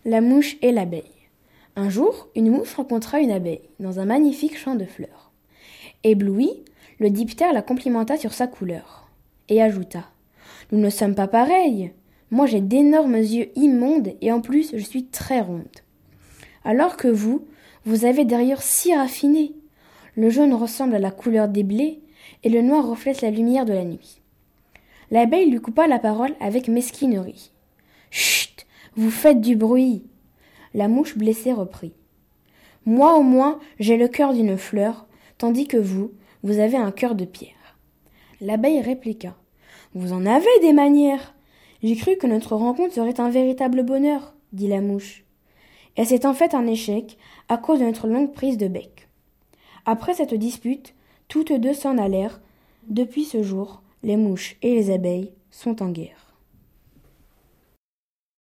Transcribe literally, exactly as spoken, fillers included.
La mouche et l'abeille. Un jour, une mouche rencontra une abeille dans un magnifique champ de fleurs. Ébloui, le diptère la complimenta sur sa couleur et ajouta « Nous ne sommes pas pareils. Moi j'ai d'énormes yeux immondes et en plus je suis très ronde. Alors que vous, vous avez des rayures si raffinées. Le jaune ressemble à la couleur des blés et le noir reflète la lumière de la nuit. » L'abeille lui coupa la parole avec mesquinerie. « Chut, vous faites du bruit !» La mouche blessée reprit. « Moi au moins, j'ai le cœur d'une fleur, tandis que vous, vous avez un cœur de pierre. » L'abeille répliqua. « Vous en avez des manières. J'ai cru que notre rencontre serait un véritable bonheur, dit la mouche. Et c'est en fait un échec à cause de notre longue prise de bec. » Après cette dispute, toutes deux s'en allèrent. Depuis ce jour, les mouches et les abeilles sont en guerre.